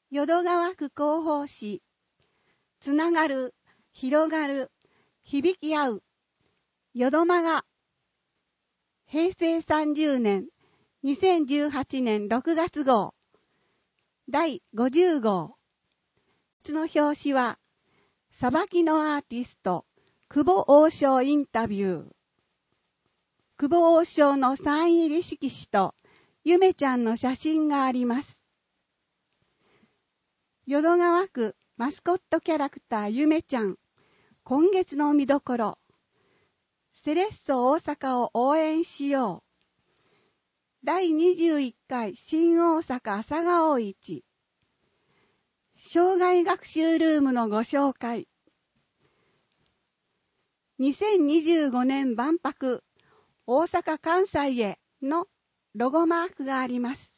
淀川区広報誌、つながる、広がる、響き合う、淀間が、平成30年、2018年6月号、第50号。の表紙は、さばきのアーティスト、久保王将インタビュー。久保王将のサイン入り色紙と、ゆめちゃんの写真があります。淀川区マスコットキャラクターゆめちゃん、今月の見どころ、セレッソ大阪を応援しよう。第21回新大阪朝顔市。障害学習ルームのご紹介。2025年万博大阪・関西へのロゴマークがあります。